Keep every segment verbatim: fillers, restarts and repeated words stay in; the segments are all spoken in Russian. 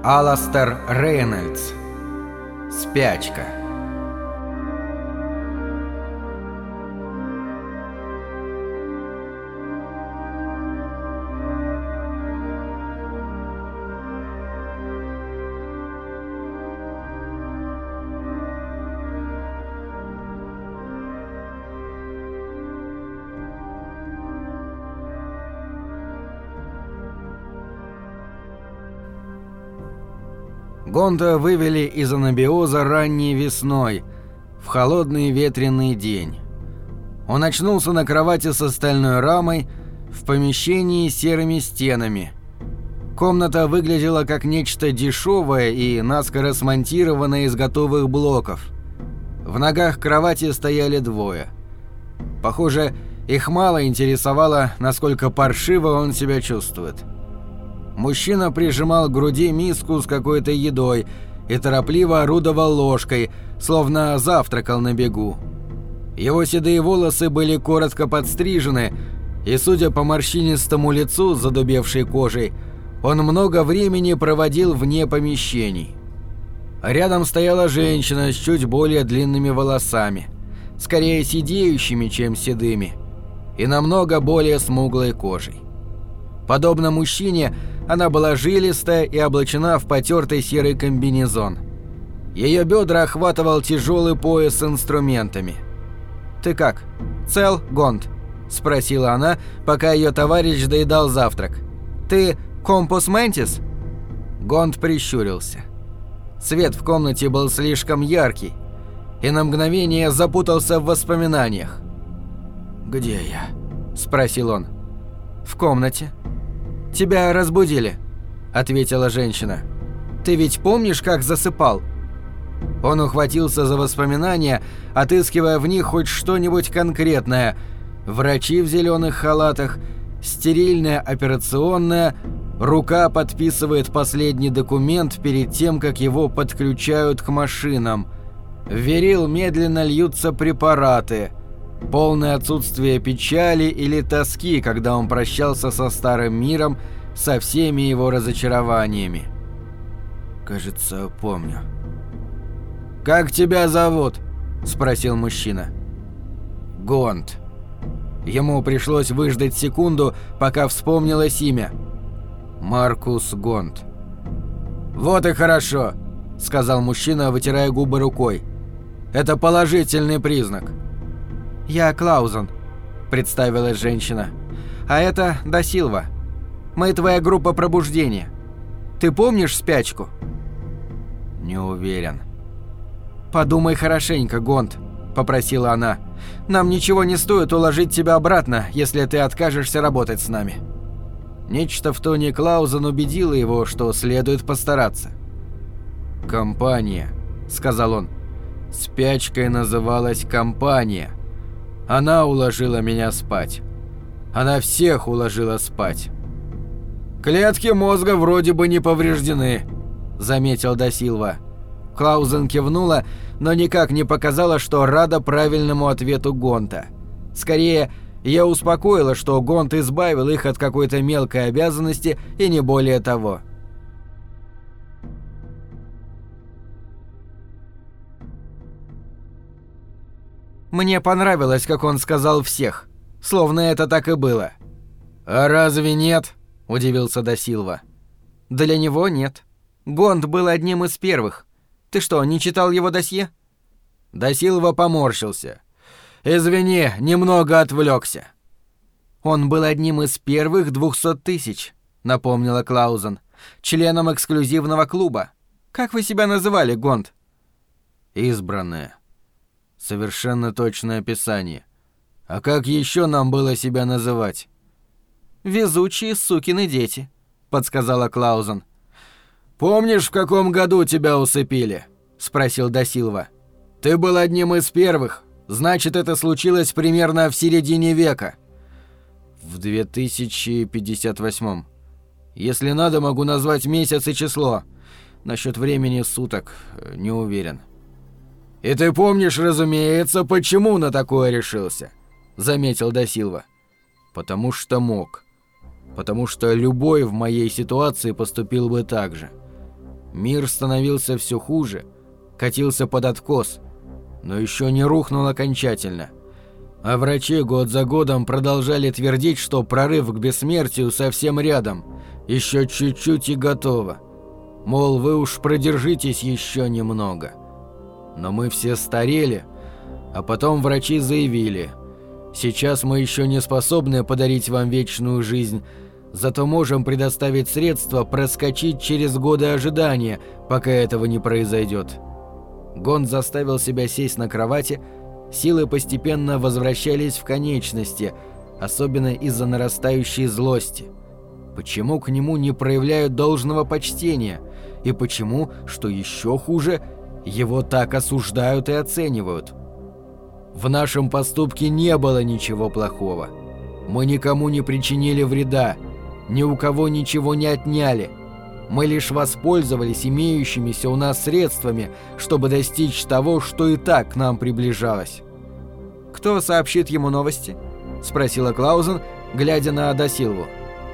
Аластер Рейнольдс. Спячка. Гонта вывели из анабиоза ранней весной, в холодный ветреный день. Он очнулся на кровати с стальной рамой, в помещении с серыми стенами. Комната выглядела как нечто дешевое и наскоро смонтированное из готовых блоков. В ногах кровати стояли двое. Похоже, их мало интересовало, насколько паршиво он себя чувствует. Мужчина прижимал к груди миску с какой-то едой и торопливо орудовал ложкой, словно завтракал на бегу. Его седые волосы были коротко подстрижены, и, судя по морщинистому лицу с задубевшей кожей, он много времени проводил вне помещений. Рядом стояла женщина с чуть более длинными волосами, скорее сидеющими, чем седыми, и намного более смуглой кожей. Подобно мужчине, она была жилистая и облачена в потертый серый комбинезон. Ее бедра охватывал тяжелый пояс с инструментами. «Ты как? Цел, Гонт?» – спросила она, пока ее товарищ доедал завтрак. «Ты компус ментис?» Гонт прищурился. Свет в комнате был слишком яркий, и на мгновение запутался в воспоминаниях. «Где я?» – спросил он. «В комнате». «Тебя разбудили», — ответила женщина. «Ты ведь помнишь, как засыпал?» Он ухватился за воспоминания, отыскивая в них хоть что-нибудь конкретное. Врачи в зеленых халатах, стерильная операционная, рука подписывает последний документ перед тем, как его подключают к машинам. В верил медленно льются препараты. Полное отсутствие печали или тоски, когда он прощался со старым миром, со всеми его разочарованиями. «Кажется, помню». «Как тебя зовут?» – спросил мужчина. «Гонт». Ему пришлось выждать секунду, пока вспомнилось имя. «Маркус Гонт». «Вот и хорошо», – сказал мужчина, вытирая губы рукой. «Это положительный признак». «Я Клаузен», — представилась женщина. «А это Да Силва. Мы твоя группа пробуждения. Ты помнишь спячку?» «Не уверен». «Подумай хорошенько, Гонт», — попросила она. «Нам ничего не стоит уложить тебя обратно, если ты откажешься работать с нами». Нечто в тоне Клаузен убедило его, что следует постараться. «Компания», — сказал он. «Спячкой называлась компания. Она уложила меня спать. Она всех уложила спать». «Клетки мозга вроде бы не повреждены», — заметил Да Силва. Клаузен кивнула, но никак не показала, что рада правильному ответу Гонта. Скорее, я успокоила, что Гонт избавил их от какой-то мелкой обязанности и не более того. Мне понравилось, как он сказал «всех», словно это так и было. «А разве нет?» – удивился Да Силва. «Для него нет. Гонт был одним из первых. Ты что, не читал его досье?» Да Силва поморщился. «Извини, немного отвлекся». «Он был одним из первых двухсот тысяч», – напомнила Клаузен. «Членом эксклюзивного клуба. Как вы себя называли, Гонт?» «Избранные». Совершенно точное описание. А как еще нам было себя называть? «Везучие сукины дети», — подсказала Клаузен. «Помнишь, в каком году тебя усыпили?» — спросил Да Силва. «Ты был одним из первых. Значит, это случилось примерно в середине века». «В две тысячи пятьдесят восьмом. Если надо, могу назвать месяц и число. Насчет времени суток не уверен». «И ты помнишь, разумеется, почему на такое решился?» — заметил Да Силва. «Потому что мог. Потому что любой в моей ситуации поступил бы так же. Мир становился все хуже, катился под откос, но еще не рухнул окончательно. А врачи год за годом продолжали твердить, что прорыв к бессмертию совсем рядом, еще чуть-чуть и готово. Мол, вы уж продержитесь еще немного. Но мы все старели, а потом врачи заявили: сейчас мы еще не способны подарить вам вечную жизнь, зато можем предоставить средства проскочить через годы ожидания, пока этого не произойдет. Гонд заставил себя сесть на кровати, силы постепенно возвращались в конечности, особенно из-за нарастающей злости. Почему к нему не проявляют должного почтения? И почему, что еще хуже, его так осуждают и оценивают? В нашем поступке не было ничего плохого. Мы никому не причинили вреда, ни у кого ничего не отняли. Мы лишь воспользовались имеющимися у нас средствами, чтобы достичь того, что и так к нам приближалось. «Кто сообщит ему новости?» – спросила Клаузен, глядя на Дасилву.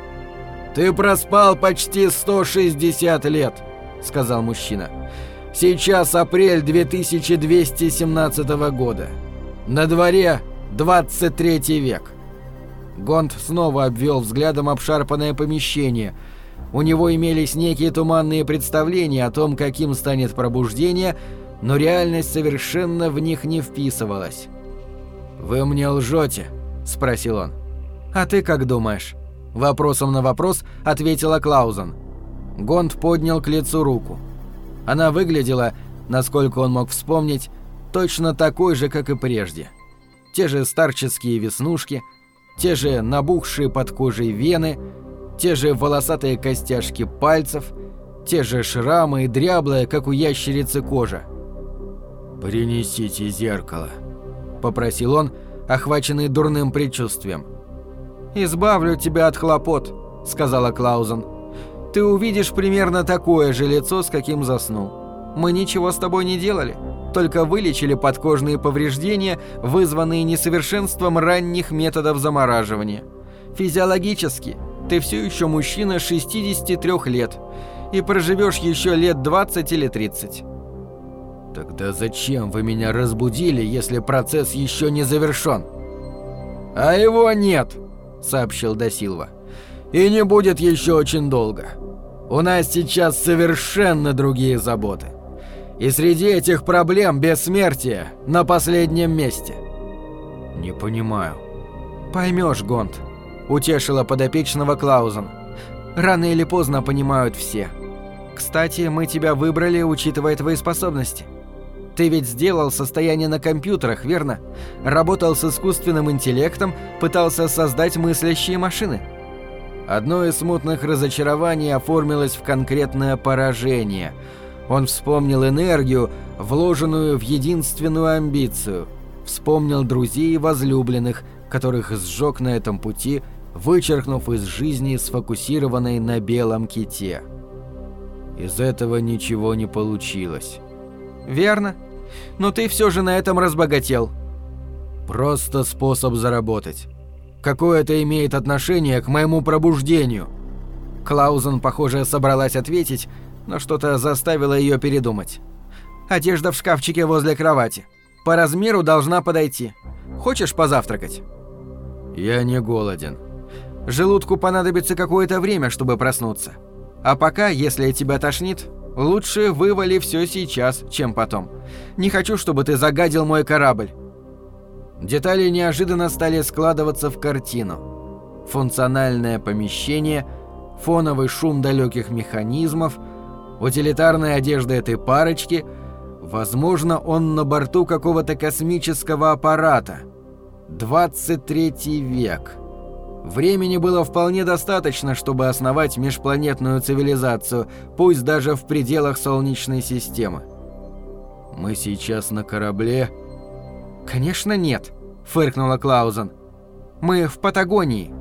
«Ты проспал почти сто шестьдесят лет», – сказал мужчина. «Сейчас апрель две тысячи двести семнадцатого года. На дворе двадцать третий век». Гонд снова обвел взглядом обшарпанное помещение. У него имелись некие туманные представления о том, каким станет пробуждение, но реальность совершенно в них не вписывалась. «Вы мне лжете?» – спросил он. «А ты как думаешь?» – вопросом на вопрос ответила Клаузен. Гонд поднял к лицу руку. Она выглядела, насколько он мог вспомнить, точно такой же, как и прежде. Те же старческие веснушки, те же набухшие под кожей вены, те же волосатые костяшки пальцев, те же шрамы и дряблая, как у ящерицы, кожа. «Принесите зеркало», — попросил он, охваченный дурным предчувствием. «Избавлю тебя от хлопот», — сказала Клаузен. «Ты увидишь примерно такое же лицо, с каким заснул. Мы ничего с тобой не делали, только вылечили подкожные повреждения, вызванные несовершенством ранних методов замораживания. Физиологически ты все еще мужчина шестидесяти трёх лет и проживешь еще лет двадцать или тридцать». «Тогда зачем вы меня разбудили, если процесс еще не завершен?» «А его нет», — сообщил Дасилва. «И не будет еще очень долго. У нас сейчас совершенно другие заботы. И среди этих проблем бессмертие на последнем месте». «Не понимаю». «Поймешь, Гонд», — утешила подопечного Клаузен. «Рано или поздно понимают все. Кстати, мы тебя выбрали, учитывая твои способности. Ты ведь сделал состояние на компьютерах, верно? Работал с искусственным интеллектом, пытался создать мыслящие машины». Одно из смутных разочарований оформилось в конкретное поражение. Он вспомнил энергию, вложенную в единственную амбицию. Вспомнил друзей и возлюбленных, которых сжег на этом пути, вычеркнув из жизни сфокусированной на белом ките. Из этого ничего не получилось. «Верно. Но ты все же на этом разбогател». «Просто способ заработать. Какое это имеет отношение к моему пробуждению?» Клаузен, похоже, собралась ответить, но что-то заставило ее передумать. «Одежда в шкафчике возле кровати. По размеру должна подойти. Хочешь позавтракать?» «Я не голоден». «Желудку понадобится какое-то время, чтобы проснуться. А пока, если тебя тошнит, лучше вывали все сейчас, чем потом. Не хочу, чтобы ты загадил мой корабль». Детали неожиданно стали складываться в картину. Функциональное помещение, фоновый шум далеких механизмов, утилитарная одежда этой парочки. Возможно, он на борту какого-то космического аппарата. двадцать третий век. Времени было вполне достаточно, чтобы основать межпланетную цивилизацию, пусть даже в пределах Солнечной системы. «Мы сейчас на корабле?» «Конечно нет», — фыркнула Клаузен. «Мы в Патагонии».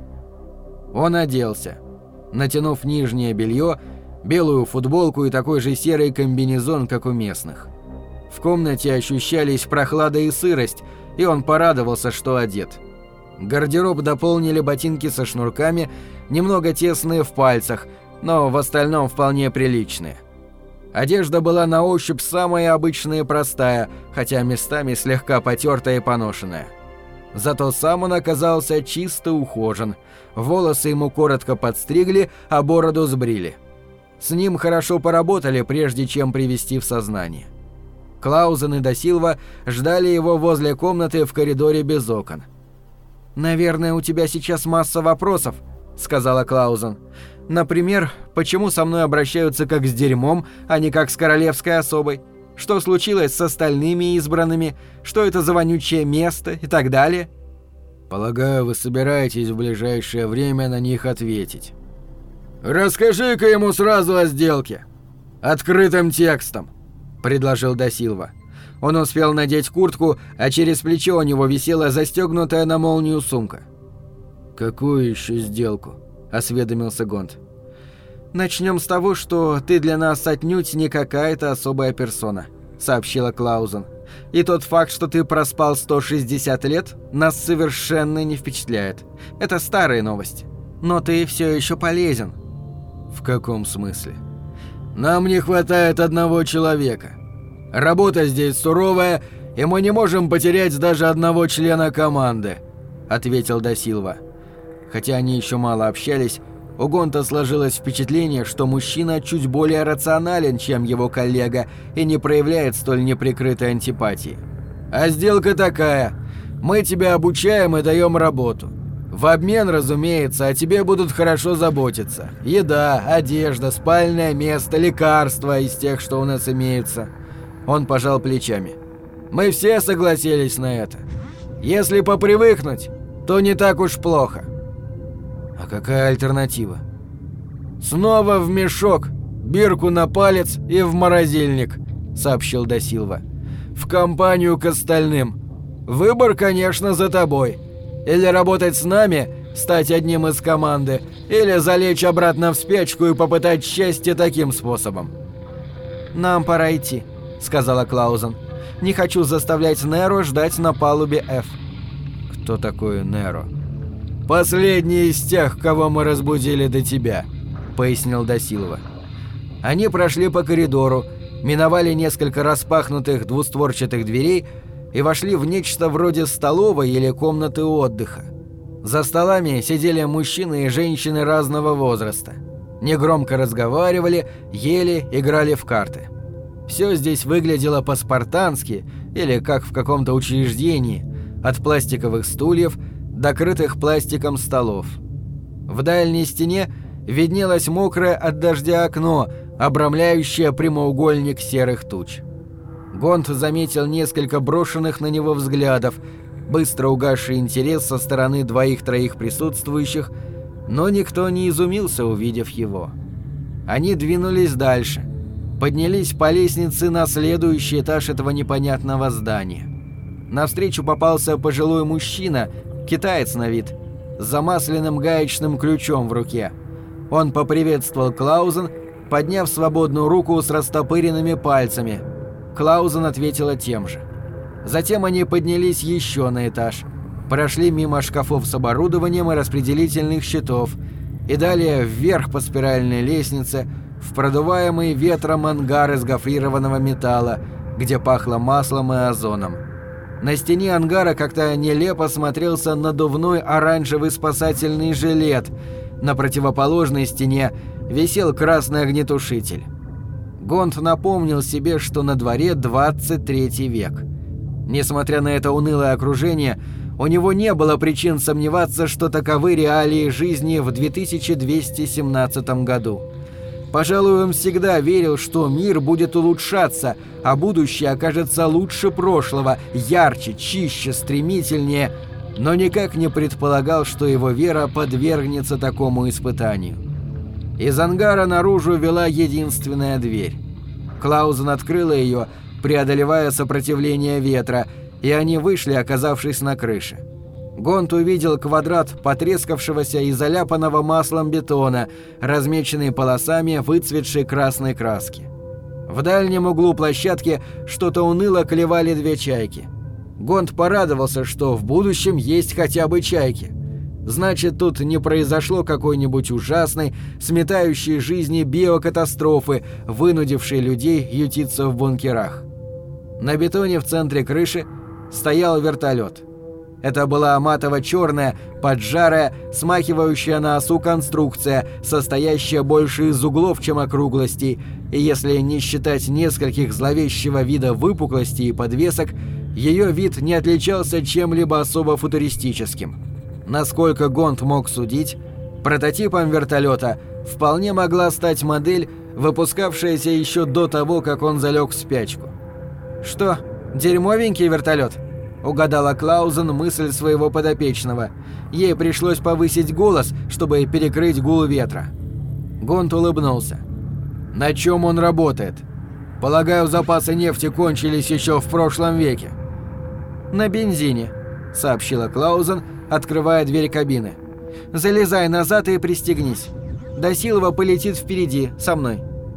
Он оделся. Натянув нижнее белье, белую футболку и такой же серый комбинезон, как у местных. В комнате ощущались прохлада и сырость, и он порадовался, что одет. Гардероб дополнили ботинки со шнурками, немного тесные в пальцах, но в остальном вполне приличные. Одежда была на ощупь самая обычная и простая, хотя местами слегка потертая и поношенная. Зато сам он оказался чисто ухожен. Волосы ему коротко подстригли, а бороду сбрили. С ним хорошо поработали, прежде чем привести в сознание. Клаузен и Дасилва ждали его возле комнаты в коридоре без окон. «Наверное, у тебя сейчас масса вопросов», — сказала Клаузен. «Например, почему со мной обращаются как с дерьмом, а не как с королевской особой? Что случилось с остальными избранными? Что это за вонючее место и так далее?» «Полагаю, вы собираетесь в ближайшее время на них ответить». «Расскажи-ка ему сразу о сделке. Открытым текстом», — предложил Дасилва. Он успел надеть куртку, а через плечо у него висела застегнутая на молнию сумка. «Какую еще сделку?» — осведомился Гонт. «Начнем с того, что ты для нас отнюдь не какая-то особая персона», — сообщила Клаузен. «И тот факт, что ты проспал сто шестьдесят лет, нас совершенно не впечатляет. Это старые новости. Но ты все еще полезен». «В каком смысле?» «Нам не хватает одного человека. Работа здесь суровая, и мы не можем потерять даже одного члена команды», — ответил Дасилва. Хотя они еще мало общались, у Гонта сложилось впечатление, что мужчина чуть более рационален, чем его коллега, и не проявляет столь неприкрытой антипатии. «А сделка такая. Мы тебя обучаем и даем работу. В обмен, разумеется, о тебе будут хорошо заботиться. Еда, одежда, спальное место, лекарства из тех, что у нас имеются». Он пожал плечами. «Мы все согласились на это. Если попривыкнуть, то не так уж плохо». «А какая альтернатива?» «Снова в мешок, бирку на палец и в морозильник», — сообщил Дасилва. «В компанию к остальным. Выбор, конечно, за тобой. Или работать с нами, стать одним из команды, или залечь обратно в спячку и попытать счастье таким способом». «Нам пора идти», — сказала Клаузен. «Не хочу заставлять Неро ждать на палубе F». «Кто такой Неро?» «Последний из тех, кого мы разбудили до тебя», — пояснил Дасилва. Они прошли по коридору, миновали несколько распахнутых двустворчатых дверей и вошли в нечто вроде столовой или комнаты отдыха. За столами сидели мужчины и женщины разного возраста. Негромко разговаривали, ели, играли в карты. Все здесь выглядело по-спартански или как в каком-то учреждении, от пластиковых стульев до крытых пластиком столов. В дальней стене виднелось мокрое от дождя окно, обрамляющее прямоугольник серых туч. Гонт заметил несколько брошенных на него взглядов, быстро угасший интерес со стороны двоих-троих присутствующих, но никто не изумился, увидев его. Они двинулись дальше, поднялись по лестнице на следующий этаж этого непонятного здания. Навстречу попался пожилой мужчина, китаец на вид, с замасленным гаечным ключом в руке. Он поприветствовал Клаузен, подняв свободную руку с растопыренными пальцами. Клаузен ответила тем же. Затем они поднялись еще на этаж, прошли мимо шкафов с оборудованием и распределительных щитов и далее вверх по спиральной лестнице в продуваемый ветром ангар из гофрированного металла, где пахло маслом и озоном. На стене ангара как-то нелепо смотрелся надувной оранжевый спасательный жилет. На противоположной стене висел красный огнетушитель. Гонт напомнил себе, что на дворе двадцать третий век. Несмотря на это унылое окружение, у него не было причин сомневаться, что таковы реалии жизни в две тысячи двести семнадцатом году. Пожалуй, он всегда верил, что мир будет улучшаться, а будущее окажется лучше прошлого, ярче, чище, стремительнее, но никак не предполагал, что его вера подвергнется такому испытанию. Из ангара наружу вела единственная дверь. Клаузен открыла ее, преодолевая сопротивление ветра, и они вышли, оказавшись на крыше. Гонт увидел квадрат потрескавшегося и заляпанного маслом бетона, размеченный полосами выцветшей красной краски. В дальнем углу площадки что-то уныло клевали две чайки. Гонт порадовался, что в будущем есть хотя бы чайки. Значит, тут не произошло какой-нибудь ужасной, сметающей жизни биокатастрофы, вынудившей людей ютиться в бункерах. На бетоне в центре крыши стоял вертолет. Это была матово-черная, поджарая, смахивающая на осу конструкция, состоящая больше из углов, чем округлостей, и если не считать нескольких зловещего вида выпуклостей и подвесок, ее вид не отличался чем-либо особо футуристическим. Насколько Гонд мог судить, прототипом вертолета вполне могла стать модель, выпускавшаяся еще до того, как он залег в спячку. «Что, дерьмовенький вертолет?» — угадала Клаузен мысль своего подопечного. Ей пришлось повысить голос, чтобы перекрыть гул ветра. Гонд улыбнулся. «На чем он работает? Полагаю, запасы нефти кончились еще в прошлом веке». «На бензине», — сообщила Клаузен, открывая дверь кабины. «Залезай назад и пристегнись. Дасилва полетит впереди, со мной».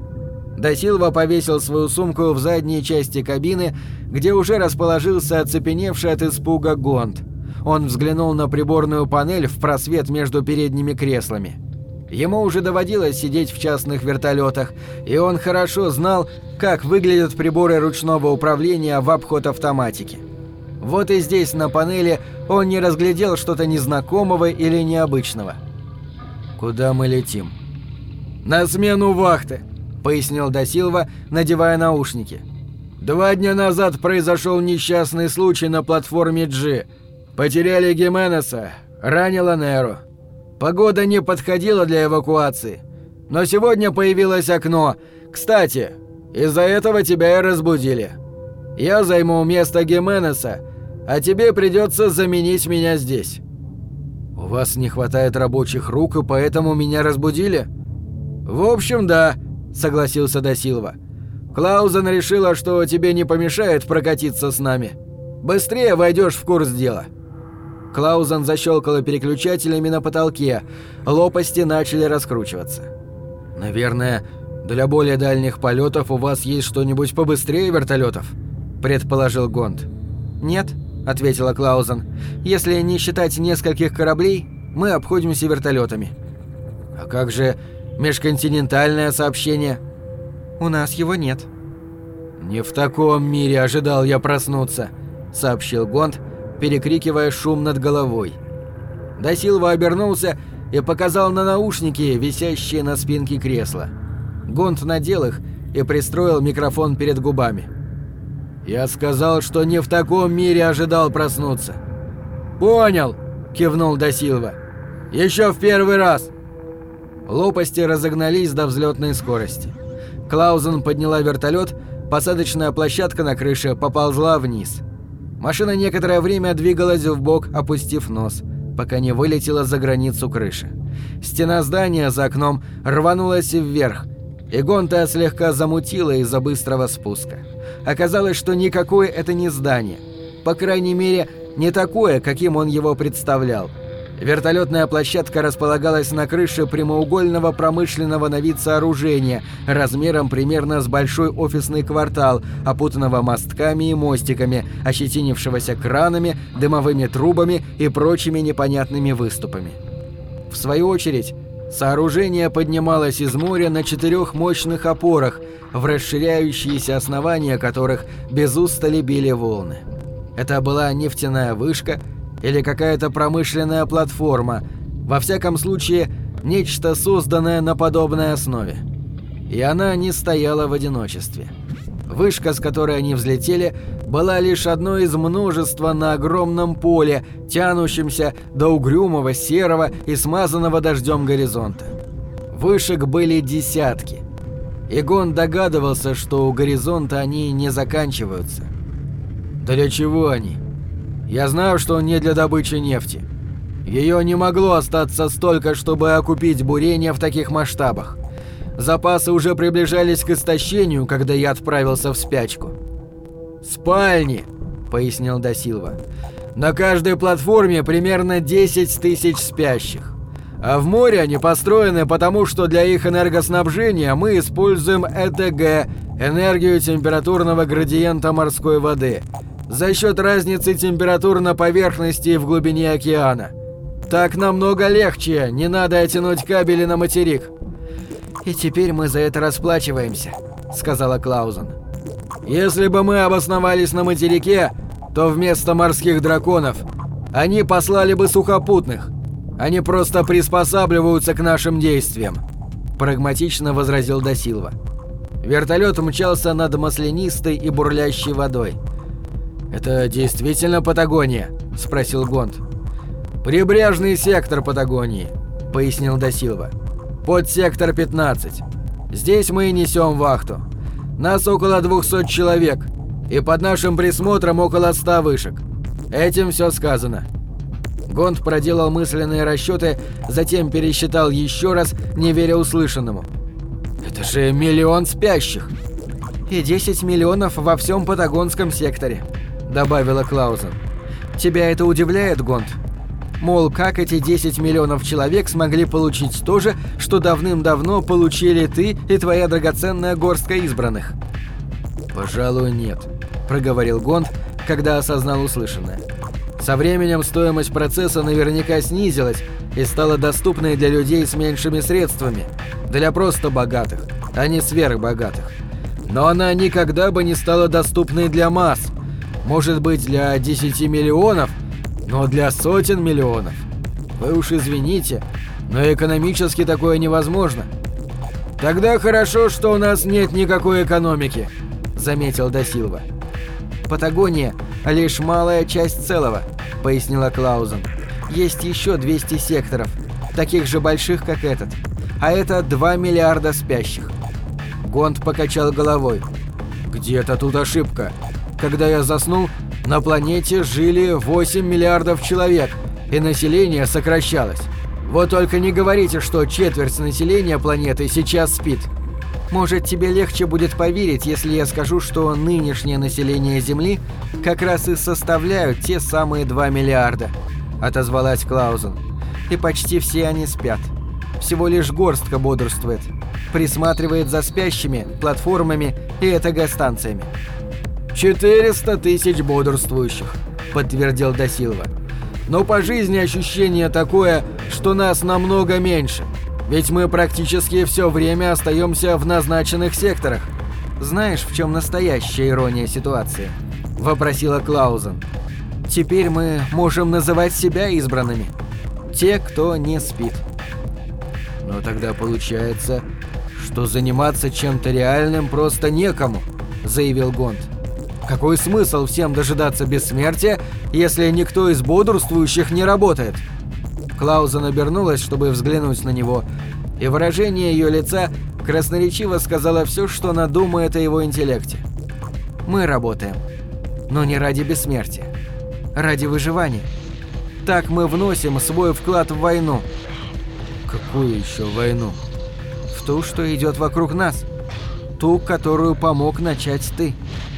Дасилва повесил свою сумку в задней части кабины, где уже расположился оцепеневший от испуга Гонд. Он взглянул на приборную панель в просвет между передними креслами. Ему уже доводилось сидеть в частных вертолетах, и он хорошо знал, как выглядят приборы ручного управления в обход автоматики. Вот и здесь на панели он не разглядел что-то незнакомого или необычного. «Куда мы летим?» «На смену вахты», — пояснил Дасилва, надевая наушники. «Два дня назад произошел несчастный случай на платформе G. Потеряли Гименеса, ранило Неру. Погода не подходила для эвакуации. Но сегодня появилось окно. Кстати, из-за этого тебя и разбудили. Я займу место Гименеса, а тебе придется заменить меня здесь». «У вас не хватает рабочих рук, и поэтому меня разбудили?» «В общем, да», — согласился Дасилва. «Клаузен решила, что тебе не помешает прокатиться с нами. Быстрее войдешь в курс дела». Клаузен защелкала переключателями на потолке, лопасти начали раскручиваться. «Наверное, для более дальних полетов у вас есть что-нибудь побыстрее вертолетов?» — предположил Гонд. «Нет», — ответила Клаузен. «Если не считать нескольких кораблей, мы обходимся вертолетами». «А как же межконтинентальное сообщение?» «У нас его нет». «Не в таком мире ожидал я проснуться», — сообщил Гонд, перекрикивая шум над головой. Дасилва обернулся и показал на наушники, висящие на спинке кресла. Гонд надел их и пристроил микрофон перед губами. «Я сказал, что не в таком мире ожидал проснуться». «Понял», — кивнул Дасилва. «Еще в первый раз». Лопасти разогнались до взлетной скорости. Клаузен подняла вертолет, посадочная площадка на крыше поползла вниз. Машина некоторое время двигалась вбок, опустив нос, пока не вылетела за границу крыши. Стена здания за окном рванулась вверх, и Гонта слегка замутила из-за быстрого спуска. Оказалось, что никакое это не здание. По крайней мере, не такое, каким он его представлял. Вертолетная площадка располагалась на крыше прямоугольного промышленного на вид сооружения, размером примерно с большой офисный квартал, опутанного мостками и мостиками, ощетинившегося кранами, дымовыми трубами и прочими непонятными выступами. В свою очередь, сооружение поднималось из моря на четырех мощных опорах, в расширяющиеся основания которых без устали били волны. Это была нефтяная вышка или какая-то промышленная платформа, во всяком случае, нечто созданное на подобной основе. И она не стояла в одиночестве. Вышка, с которой они взлетели, была лишь одной из множества на огромном поле, тянущемся до угрюмого, серого и смазанного дождем горизонта. Вышек были десятки. Игон догадывался, что у горизонта они не заканчиваются. «Для чего они? Я знаю, что не для добычи нефти. Ее не могло остаться столько, чтобы окупить бурение в таких масштабах. Запасы уже приближались к истощению, когда я отправился в спячку». «Спальни», — пояснил Дасилва. «На каждой платформе примерно десять тысяч спящих. А в море они построены потому, что для их энергоснабжения мы используем Э Т Г, энергию температурного градиента морской воды, за счет разницы температур на поверхности и в глубине океана. Так намного легче, не надо тянуть кабели на материк. И теперь мы за это расплачиваемся, сказала Клаузен. Если бы мы обосновались на материке, то вместо морских драконов они послали бы сухопутных. Они просто приспосабливаются к нашим действиям, прагматично возразил да Силва. Вертолет мчался над маслянистой и бурлящей водой. «Это действительно Патагония?» – спросил Гонд. «Прибрежный сектор Патагонии», – пояснил да Силва. «Подсектор пятнадцать. Здесь мы и несем вахту. Нас около двухсот человек, и под нашим присмотром около ста вышек. Этим все сказано». Гонд проделал мысленные расчеты, затем пересчитал еще раз, не веря услышанному. «Это же миллион спящих!» «И десять миллионов во всем Патагонском секторе», — добавила Клаузен. «Тебя это удивляет, Гонд? Мол, как эти десять миллионов человек смогли получить то же, что давным-давно получили ты и твоя драгоценная горстка избранных?» «Пожалуй, нет», — проговорил Гонд, когда осознал услышанное. «Со временем стоимость процесса наверняка снизилась и стала доступной для людей с меньшими средствами, для просто богатых, а не сверхбогатых. Но она никогда бы не стала доступной для масс. Может быть, для десяти миллионов, но для сотен миллионов. Вы уж извините, но экономически такое невозможно». «Тогда хорошо, что у нас нет никакой экономики», — заметил да Силва. «Патагония — лишь малая часть целого», — пояснила Клаузен. «Есть еще двести секторов, таких же больших, как этот. А это два миллиарда спящих». Гонд покачал головой. «Где-то тут ошибка. Когда я заснул, на планете жили восемь миллиардов человек, и население сокращалось. Вот только не говорите, что четверть населения планеты сейчас спит». «Может, тебе легче будет поверить, если я скажу, что нынешнее население Земли как раз и составляют те самые два миллиарда», — отозвалась Клаузен. «И почти все они спят. Всего лишь горстка бодрствует, присматривает за спящими, платформами и этагостанциями». «Четыреста тысяч бодрствующих», — подтвердил да Силва. «Но по жизни ощущение такое, что нас намного меньше. Ведь мы практически все время остаемся в назначенных секторах». «Знаешь, в чем настоящая ирония ситуации?» – вопросила Клаузен. «Теперь мы можем называть себя избранными. Те, кто не спит». «Но тогда получается, что заниматься чем-то реальным просто некому», – заявил Гонд. «Какой смысл всем дожидаться бессмертия, если никто из бодрствующих не работает?» Клаузен обернулась, чтобы взглянуть на него, и выражение ее лица красноречиво сказала все, что она думает о его интеллекте. «Мы работаем, но не ради бессмертия, ради выживания. Так мы вносим свой вклад в войну». «Какую еще войну?» «В ту, что идет вокруг нас, ту, которую помог начать ты».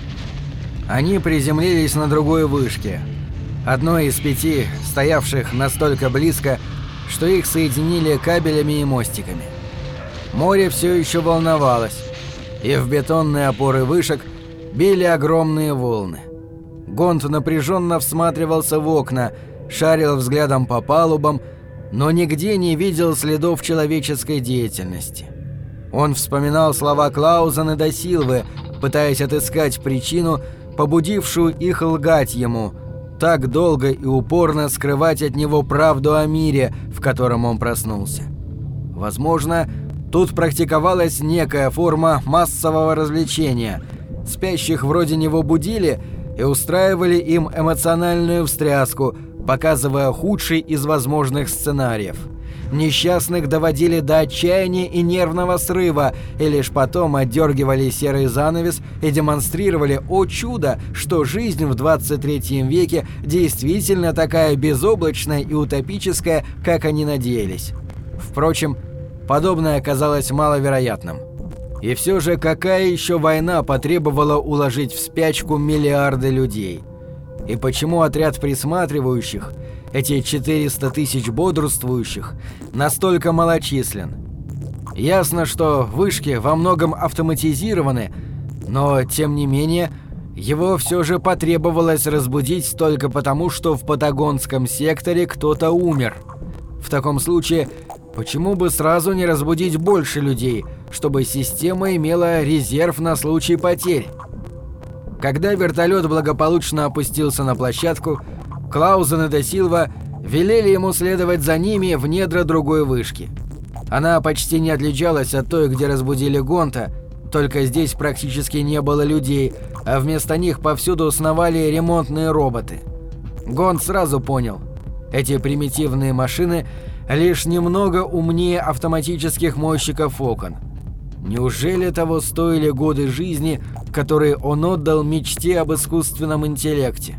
Они приземлились на другой вышке, одной из пяти, стоявших настолько близко, что их соединили кабелями и мостиками. Море все еще волновалось, и в бетонные опоры вышек били огромные волны. Гонд напряженно всматривался в окна, шарил взглядом по палубам, но нигде не видел следов человеческой деятельности. Он вспоминал слова Клаузен и да Силвы, пытаясь отыскать причину, побудившую их лгать ему, так долго и упорно скрывать от него правду о мире, в котором он проснулся. Возможно, тут практиковалась некая форма массового развлечения. Спящих вроде него будили и устраивали им эмоциональную встряску, показывая худший из возможных сценариев. Несчастных доводили до отчаяния и нервного срыва, и лишь потом отдергивали серый занавес и демонстрировали, о чудо, что жизнь в двадцать третьем веке действительно такая безоблачная и утопическая, как они надеялись. Впрочем, подобное оказалось маловероятным. И все же, какая еще война потребовала уложить в спячку миллиарды людей? И почему отряд присматривающих, эти четыреста тысяч бодрствующих, настолько малочислен? Ясно, что вышки во многом автоматизированы, но, тем не менее, его все же потребовалось разбудить только потому, что в Патагонском секторе кто-то умер. В таком случае, почему бы сразу не разбудить больше людей, чтобы система имела резерв на случай потерь? Когда вертолет благополучно опустился на площадку, Клаузен и Де Силва велели ему следовать за ними в недра другой вышки. Она почти не отличалась от той, где разбудили Гонта, только здесь практически не было людей, а вместо них повсюду сновали ремонтные роботы. Гонт сразу понял – эти примитивные машины лишь немного умнее автоматических мойщиков окон. Неужели того стоили годы жизни, которые он отдал мечте об искусственном интеллекте?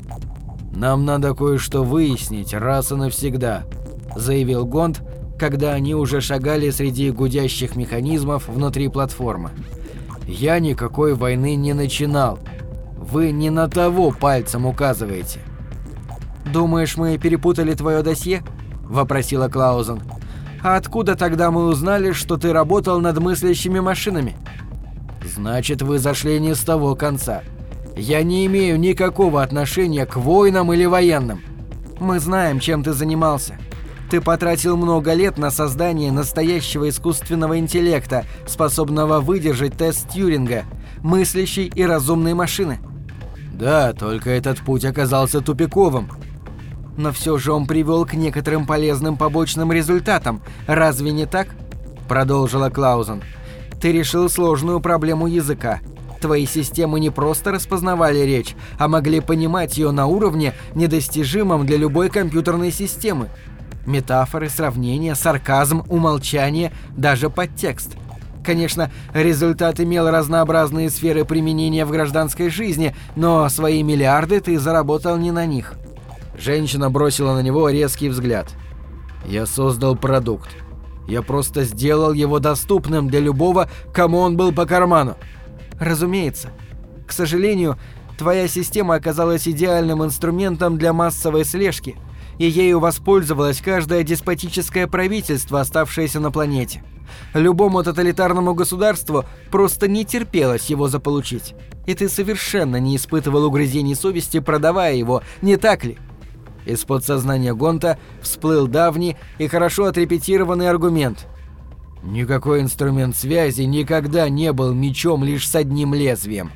«Нам надо кое-что выяснить раз и навсегда», — заявил Гонт, когда они уже шагали среди гудящих механизмов внутри платформы. «Я никакой войны не начинал. Вы не на того пальцем указываете». «Думаешь, мы перепутали твое досье?» — вопросила Клаузен. «А откуда тогда мы узнали, что ты работал над мыслящими машинами?» «Значит, вы зашли не с того конца. Я не имею никакого отношения к войнам или военным». «Мы знаем, чем ты занимался. Ты потратил много лет на создание настоящего искусственного интеллекта, способного выдержать тест Тьюринга, мыслящей и разумной машины». «Да, только этот путь оказался тупиковым». «Но все же он привел к некоторым полезным побочным результатам. Разве не так?» — продолжила Клаузен. «Ты решил сложную проблему языка. Твои системы не просто распознавали речь, а могли понимать ее на уровне, недостижимом для любой компьютерной системы. Метафоры, сравнения, сарказм, умолчание, даже подтекст. Конечно, результат имел разнообразные сферы применения в гражданской жизни, но свои миллиарды ты заработал не на них». Женщина бросила на него резкий взгляд. «Я создал продукт. Я просто сделал его доступным для любого, кому он был по карману». «Разумеется. К сожалению, твоя система оказалась идеальным инструментом для массовой слежки, и ею воспользовалось каждое деспотическое правительство, оставшееся на планете. Любому тоталитарному государству просто не терпелось его заполучить, и ты совершенно не испытывал угрызений совести, продавая его, не так ли?» Из подсознания Гонта всплыл давний и хорошо отрепетированный аргумент. «Никакой инструмент связи никогда не был мечом лишь с одним лезвием».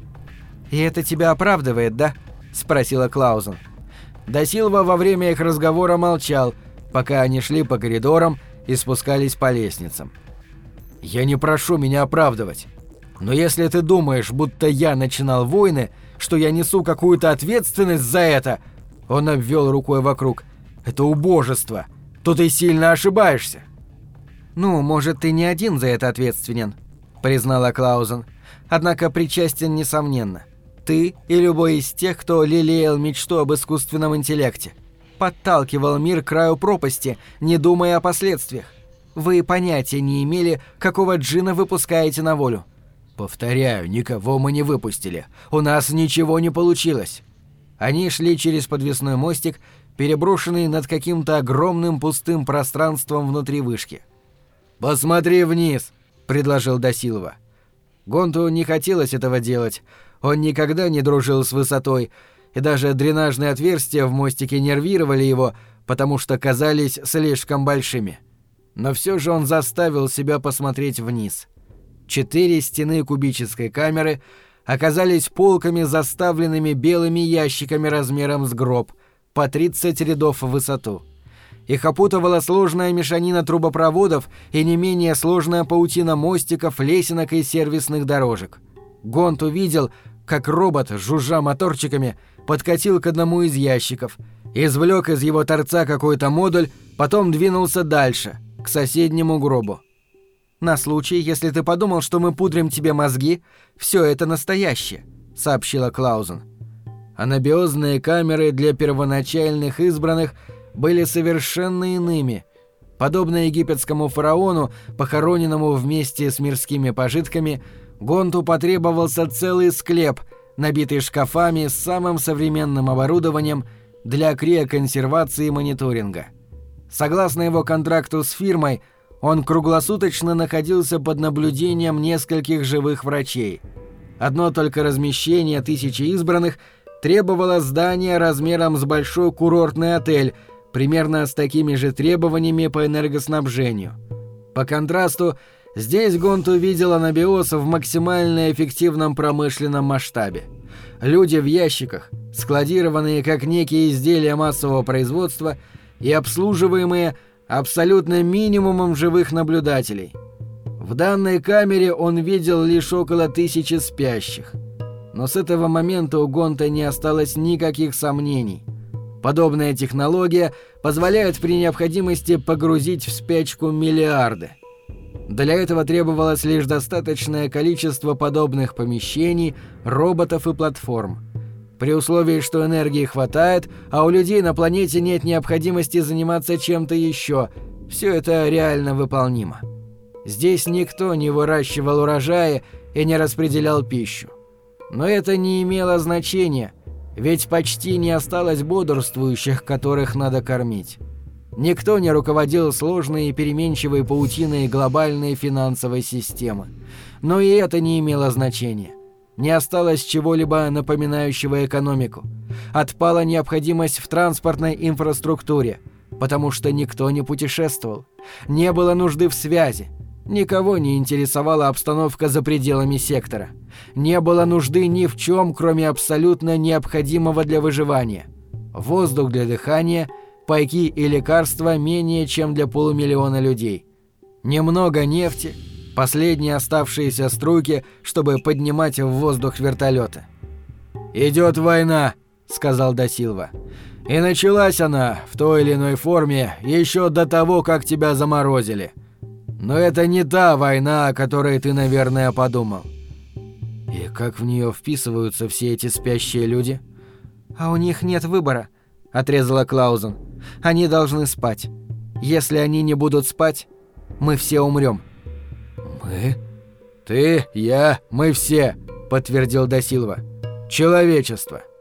«И это тебя оправдывает, да?» — спросила Клаузен. Де Силва во время их разговора молчал, пока они шли по коридорам и спускались по лестницам. «Я не прошу меня оправдывать. Но если ты думаешь, будто я начинал войны, что я несу какую-то ответственность за это...» Он обвел рукой вокруг. «Это убожество. То ты сильно ошибаешься». «Ну, может, ты не один за это ответственен», — признала Клаузен. «Однако причастен несомненно. Ты и любой из тех, кто лелеял мечту об искусственном интеллекте. Подталкивал мир к краю пропасти, не думая о последствиях. Вы понятия не имели, какого джина выпускаете на волю». «Повторяю, никого мы не выпустили. У нас ничего не получилось». Они шли через подвесной мостик, переброшенный над каким-то огромным пустым пространством внутри вышки. «Посмотри вниз», — предложил Де Силва. Гонту не хотелось этого делать. Он никогда не дружил с высотой, и даже дренажные отверстия в мостике нервировали его, потому что казались слишком большими. Но все же он заставил себя посмотреть вниз. Четыре стены кубической камеры оказались полками, заставленными белыми ящиками размером с гроб, по тридцать рядов в высоту. Их опутывала сложная мешанина трубопроводов и не менее сложная паутина мостиков, лесенок и сервисных дорожек. Гонт увидел, как робот, жужжа моторчиками, подкатил к одному из ящиков, извлек из его торца какой-то модуль, потом двинулся дальше, к соседнему гробу. «На случай, если ты подумал, что мы пудрим тебе мозги, все это настоящее», — сообщила Клаузен. Анабиозные камеры для первоначальных избранных были совершенно иными. Подобно египетскому фараону, похороненному вместе с мирскими пожитками, Гонту потребовался целый склеп, набитый шкафами с самым современным оборудованием для криоконсервации и мониторинга. Согласно его контракту с фирмой, он круглосуточно находился под наблюдением нескольких живых врачей. Одно только размещение тысячи избранных требовало здания размером с большой курортный отель, примерно с такими же требованиями по энергоснабжению. По контрасту, здесь Гонт увидел анабиоз в максимально эффективном промышленном масштабе. Люди в ящиках, складированные как некие изделия массового производства и обслуживаемые абсолютно минимумом живых наблюдателей. В данной камере он видел лишь около тысячи спящих. Но с этого момента у Гонта не осталось никаких сомнений. Подобная технология позволяет при необходимости погрузить в спячку миллиарды. Для этого требовалось лишь достаточное количество подобных помещений, роботов и платформ. При условии, что энергии хватает, а у людей на планете нет необходимости заниматься чем-то еще, все это реально выполнимо. Здесь никто не выращивал урожаи и не распределял пищу. Но это не имело значения, ведь почти не осталось бодрствующих, которых надо кормить. Никто не руководил сложной и переменчивой паутиной глобальной финансовой системы. Но и это не имело значения. Не осталось чего-либо напоминающего экономику. Отпала необходимость в транспортной инфраструктуре, потому что никто не путешествовал. Не было нужды в связи. Никого не интересовала обстановка за пределами сектора. Не было нужды ни в чем, кроме абсолютно необходимого для выживания. Воздух для дыхания, пайки и лекарства менее чем для полумиллиона людей. Немного нефти, последние оставшиеся струйки, чтобы поднимать в воздух вертолеты. «Идет война», — сказал да Силва. «И началась она в той или иной форме еще до того, как тебя заморозили. Но это не та война, о которой ты, наверное, подумал». «И как в нее вписываются все эти спящие люди?» «А у них нет выбора», — отрезала Клаузен. «Они должны спать. Если они не будут спать, мы все умрем». «Мы? Ты, я, мы все», — подтвердил да Силва. «Человечество».